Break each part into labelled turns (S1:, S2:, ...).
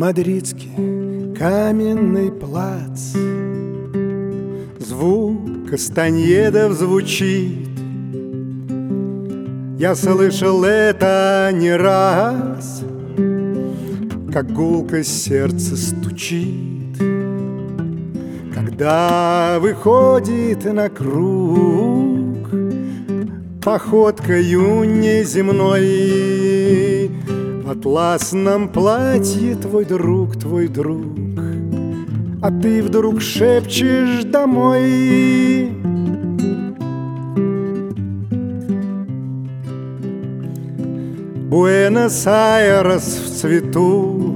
S1: Мадридский каменный плац, звук кастаньедов звучит. Я слышал это не раз, как гулко сердце стучит, когда выходит на круг походкою неземной. В атласном платье твой друг, а ты вдруг шепчешь домой. Буэнос-Айрес в цвету,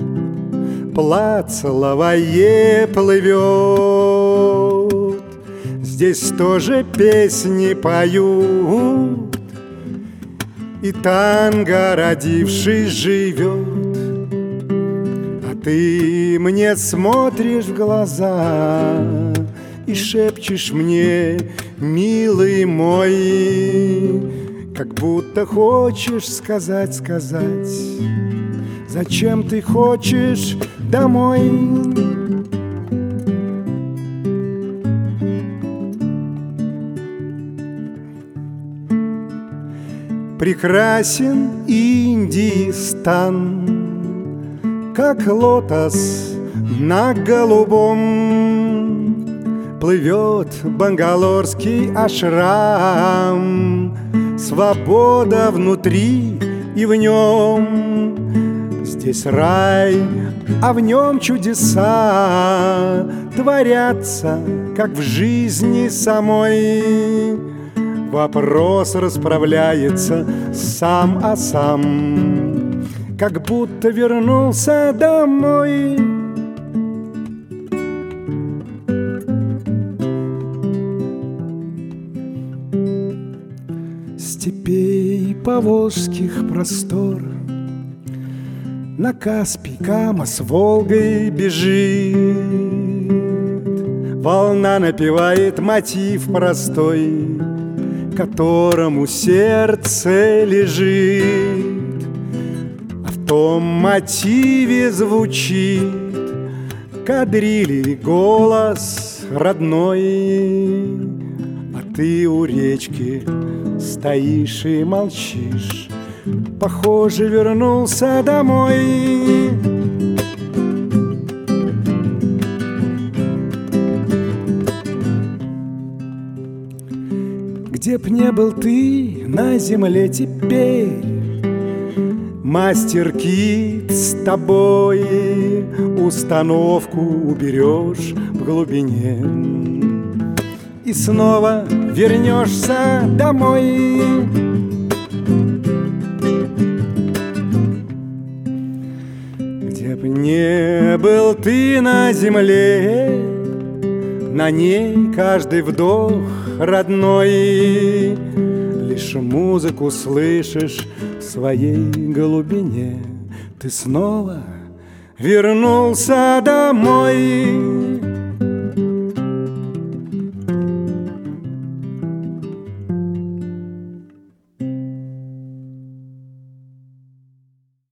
S1: плац Лавайе плывет. Здесь тоже песни поют, и танго, родивший, живет. А ты мне смотришь в глаза и шепчешь мне, милый мой, как будто хочешь сказать, зачем ты хочешь домой? Прекрасен Индистан, как лотос на голубом. Плывет бангалорский ашрам, свобода внутри и в нем. Здесь рай, а в нем чудеса творятся, как в жизни самой. Вопрос расправляется сам о сам, как будто вернулся домой. Степей поволжских простор на Каспий Кама с Волгой бежит. Волна напевает мотив простой, которому сердце лежит. А в том мотиве звучит кадрили голос родной. А ты у речки стоишь и молчишь, похоже, вернулся домой. Где б не был ты на земле теперь, мастер Кит с тобой установку уберешь в глубине и снова вернешься домой. Где б не был ты на земле, на ней каждый вдох родной. Лишь музыку слышишь в своей глубине. Ты снова вернулся домой.